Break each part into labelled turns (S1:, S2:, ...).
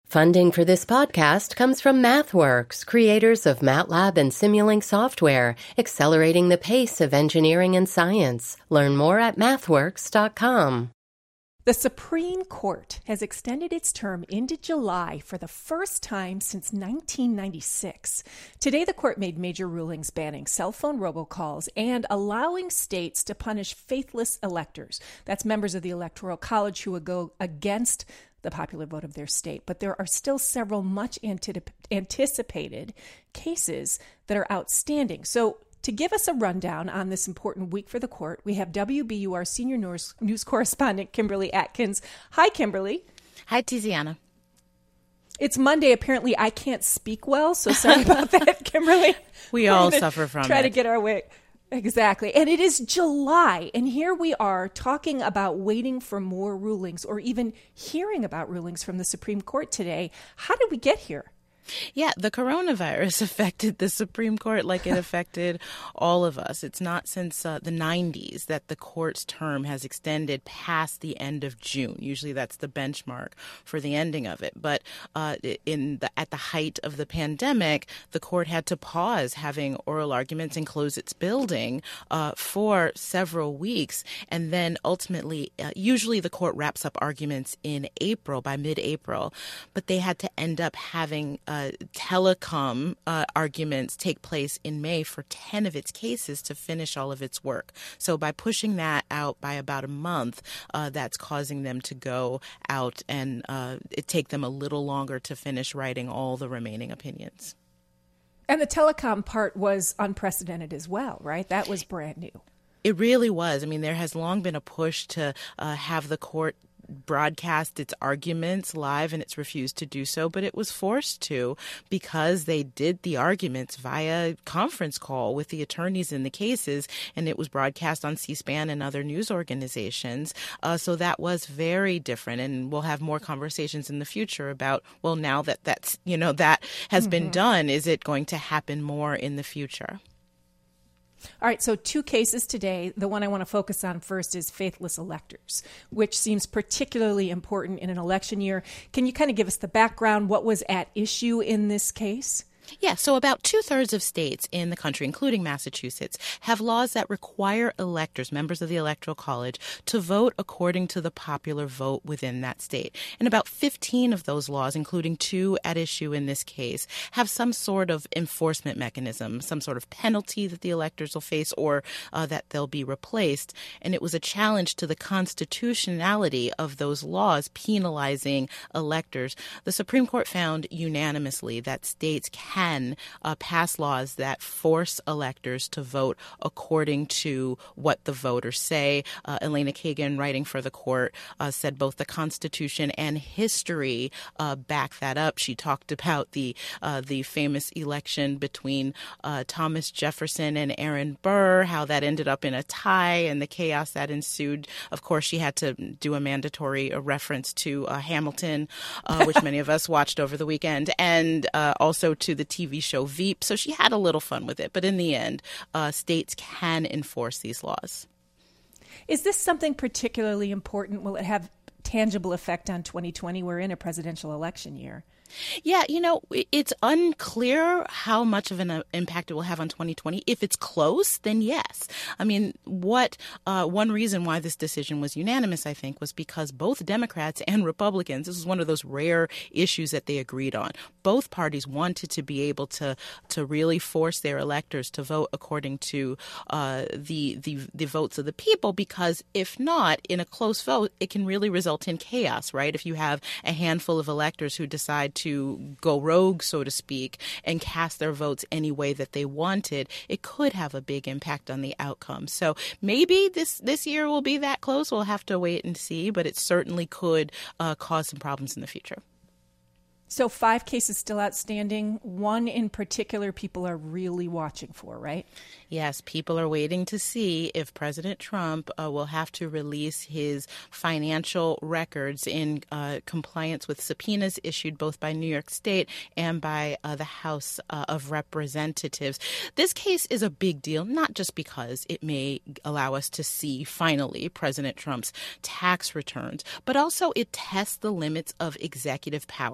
S1: Funding for this podcast comes from MathWorks, creators of MATLAB and Simulink software, accelerating the pace of engineering and science. Learn more at mathworks.com.
S2: The Supreme Court has extended its term into July for the first time since 1996. Today, the court made major rulings banning cell phone robocalls and allowing states to punish faithless electors. That's members of the Electoral College who would go against the popular vote of their state. But there are still several much anticipated cases that are outstanding. So to give us a rundown on this important week for the court, we have WBUR senior news correspondent Kimberly Atkins. Hi, Kimberly.
S3: Hi, Tiziana.
S2: It's Monday. Apparently, I can't speak well, so sorry about that, Kimberly.
S3: We all suffer from it.
S2: Try to get our way. Exactly. And it is July, and here we are talking about waiting for more rulings or even hearing about rulings from the Supreme Court today. How did we get here?
S3: Yeah, the coronavirus affected the Supreme Court like it affected all of us. It's not since the 90s that the court's term has extended past the end of June. Usually that's the benchmark for the ending of it. But at the height of the pandemic, the court had to pause having oral arguments and close its building for several weeks. And then ultimately, usually the court wraps up arguments in April, by mid-April. But they had to end up having telecom arguments take place in May for 10 of its cases to finish all of its work. So by pushing that out by about a month, that's causing them to go out and it take them a little longer to finish writing all the remaining opinions.
S2: And the telecom part was unprecedented as well, right? That was brand new.
S3: It really was. I mean, there has long been a push to have the court broadcast its arguments live, and it's refused to do so, but it was forced to because they did the arguments via conference call with the attorneys in the cases, and it was broadcast on C-SPAN and other news organizations. So that was very different, and we'll have more conversations in the future about, well, now that that has been done, is it going to happen more in the future?
S2: All right, so two cases today. The one I want to focus on first is faithless electors, which seems particularly important in an election year. Can you kind of give us the background? What was at issue in this case?
S3: Yeah, so about 2/3 of states in the country, including Massachusetts, have laws that require electors, members of the Electoral College, to vote according to the popular vote within that state. And about 15 of those laws, including 2 at issue in this case, have some sort of enforcement mechanism, some sort of penalty that the electors will face or that they'll be replaced. And it was a challenge to the constitutionality of those laws penalizing electors. The Supreme Court found unanimously that states can pass laws that force electors to vote according to what the voters say. Elena Kagan, writing for the court, said both the Constitution and history back that up. She talked about the famous election between Thomas Jefferson and Aaron Burr, how that ended up in a tie and the chaos that ensued. Of course, she had to do a mandatory reference to Hamilton, which many of us watched over the weekend, and also to the TV show Veep. So she had a little fun with it. But in the end, states can enforce these laws.
S2: Is this something particularly important? Will it have tangible effect on 2020? We're in a presidential election year.
S3: Yeah, it's unclear how much of an impact it will have on 2020. If it's close, then yes. I mean, one reason why this decision was unanimous, I think, was because both Democrats and Republicans, this was one of those rare issues that they agreed on. Both parties wanted to be able to really force their electors to vote according to the votes of the people, because if not, in a close vote, it can really result in chaos, right? If you have a handful of electors who decide to go rogue, so to speak, and cast their votes any way that they wanted, it could have a big impact on the outcome. So maybe this year will be that close. We'll have to wait and see, but it certainly could cause some problems in the future.
S2: So 5 cases still outstanding. One in particular people are really watching for, right?
S3: Yes, people are waiting to see if President Trump will have to release his financial records in compliance with subpoenas issued both by New York State and by the House of Representatives. This case is a big deal, not just because it may allow us to see finally President Trump's tax returns, but also it tests the limits of executive power, the power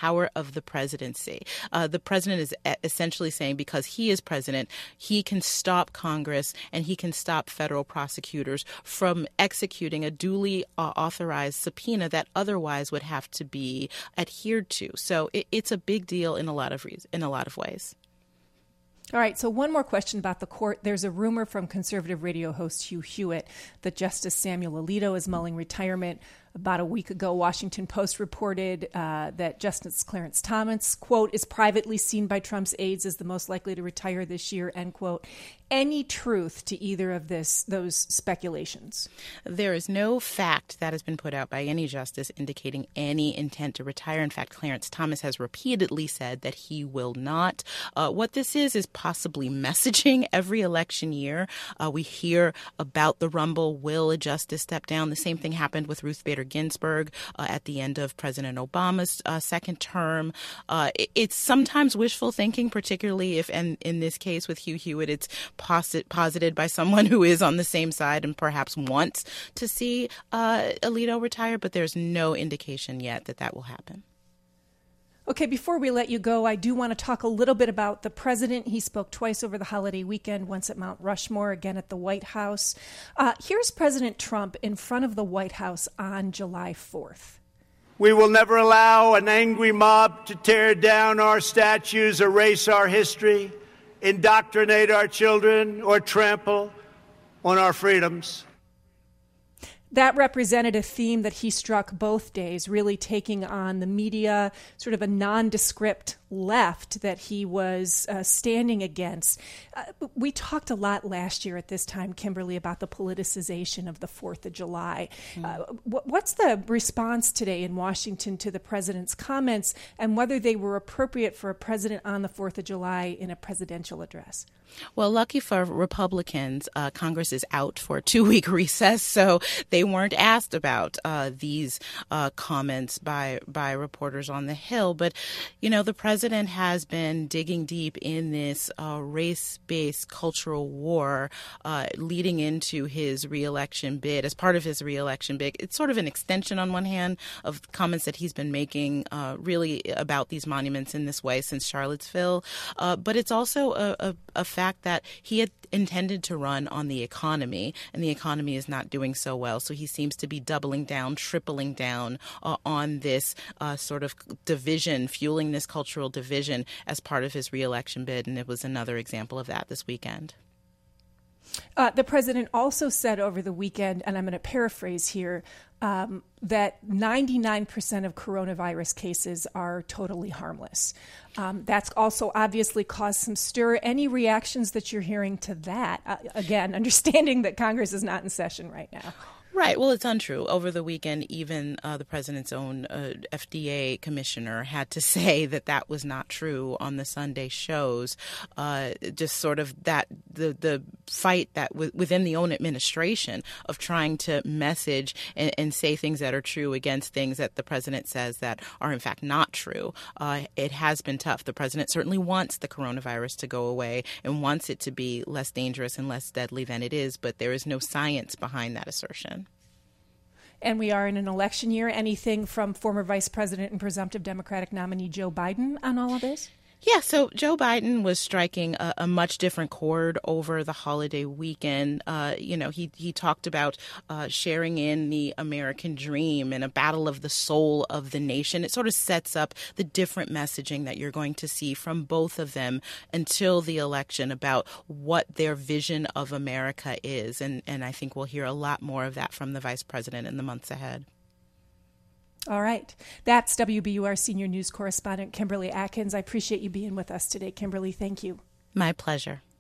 S3: power of the presidency. The president is essentially saying because he is president, he can stop Congress and he can stop federal prosecutors from executing a duly authorized subpoena that otherwise would have to be adhered to. So it's a big deal in a lot of ways.
S2: All right, so one more question about the court. There's a rumor from conservative radio host Hugh Hewitt that Justice Samuel Alito is mulling retirement. About a week ago, Washington Post reported that Justice Clarence Thomas, quote, is privately seen by Trump's aides as the most likely to retire this year, end quote. Any truth to either of those speculations?
S3: There is no fact that has been put out by any justice indicating any intent to retire. In fact, Clarence Thomas has repeatedly said that he will not. What this is possibly messaging every election year. We hear about the rumble. Will a justice step down? The same thing happened with Ruth Bader Ginsburg at the end of President Obama's second term. It's sometimes wishful thinking, particularly if, and in this case with Hugh Hewitt, it's posited by someone who is on the same side and perhaps wants to see Alito retire, but there's no indication yet that that will happen.
S2: Okay, before we let you go, I do want to talk a little bit about the president. He spoke twice over the holiday weekend, once at Mount Rushmore, again at the White House. Here's President Trump in front of the White House on July 4th.
S4: We will never allow an angry mob to tear down our statues, erase our history, indoctrinate our children, or trample on our freedoms.
S2: That represented a theme that he struck both days, really taking on the media, sort of a nondescript left that he was standing against. We talked a lot last year at this time, Kimberly, about the politicization of the 4th of July. What's the response today in Washington to the president's comments and whether they were appropriate for a president on the 4th of July in a presidential address?
S3: Well, lucky for Republicans, Congress is out for a 2-week recess, so they weren't asked about these comments by reporters on the Hill. But, you know, the president has been digging deep in this race-based cultural war leading into his reelection bid. As part of his reelection bid, it's sort of an extension on one hand of comments that he's been making really about these monuments in this way since Charlottesville. But it's also a fact that he had intended to run on the economy, and the economy is not doing so well. So he seems to be doubling down, tripling down on this sort of division, fueling this cultural division as part of his reelection bid. And it was another example of that this weekend.
S2: The president also said over the weekend, and I'm going to paraphrase here, that 99% of coronavirus cases are totally harmless. That's also obviously caused some stir. Any reactions that you're hearing to that? Again, understanding that Congress is not in session right now.
S3: Right. Well, it's untrue. Over the weekend, even the president's own FDA commissioner had to say that that was not true on the Sunday shows. Just sort of that the fight that within the own administration of trying to message and say things that are true against things that the president says that are in fact not true. It has been tough. The president certainly wants the coronavirus to go away and wants it to be less dangerous and less deadly than it is, but there is no science behind that assertion.
S2: And we are in an election year. Anything from former Vice President and presumptive Democratic nominee Joe Biden on all of this?
S3: Yeah, so Joe Biden was striking a much different chord over the holiday weekend. He talked about sharing in the American dream and a battle of the soul of the nation. It sort of sets up the different messaging that you're going to see from both of them until the election about what their vision of America is. And I think we'll hear a lot more of that from the vice president in the months ahead.
S2: All right. That's WBUR senior news correspondent Kimberly Atkins. I appreciate you being with us today, Kimberly. Thank you.
S3: My pleasure.